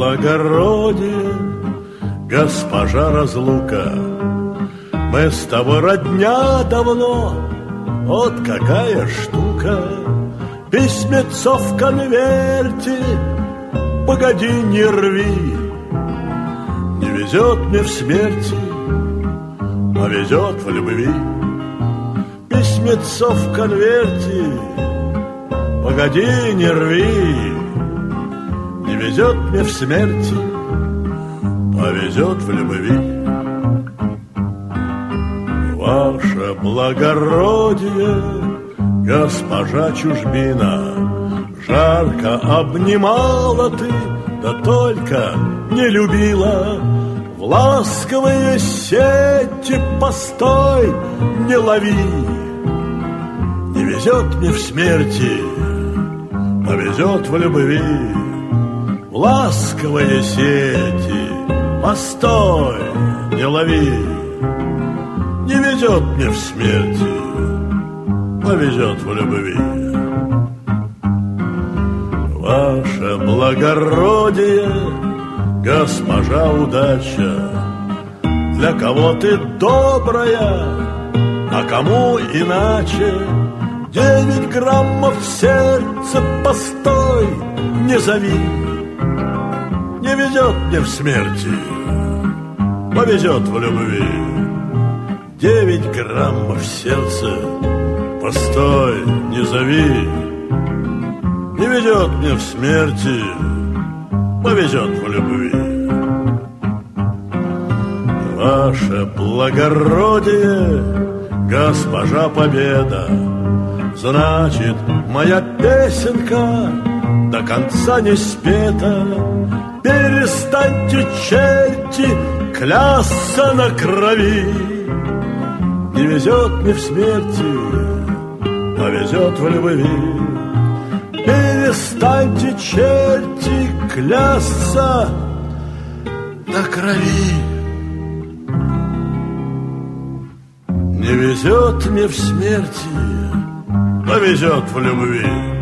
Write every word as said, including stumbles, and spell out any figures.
благородие, госпожа разлука. Мы с тобой родня давно, вот какая штука. Письмецо в конверте, погоди, не рви. Не везет мне в смерти, а везет в любви. Письмецо в конверте, погоди, не рви. Не везет мне в смерти, а везет в любви. Ваше благородие, госпожа чужбина, жарко обнимала ты, да только не любила. В ласковые сети постой, не лови. Не везет мне в смерти, а везет в любви. В ласковые сети постой, не лови. Не везет мне в смерти, а везет в любви. Ваше благородие, госпожа удача, для кого ты добрая, а кому иначе. Девять граммов в сердце постой, не зови. Не везет мне в смерти, а везет в любви. Девять граммов в сердце, постой, не зови. Не везет мне в смерти, повезет в любви. Ваше благородие, госпожа победа, значит, моя песенка до конца не спета. Перестаньте, черти, клясться на крови. Не везет мне в смерти, а везет в любви. Перестаньте, черти, клясться на крови. Не везет мне в смерти, а везет в любви.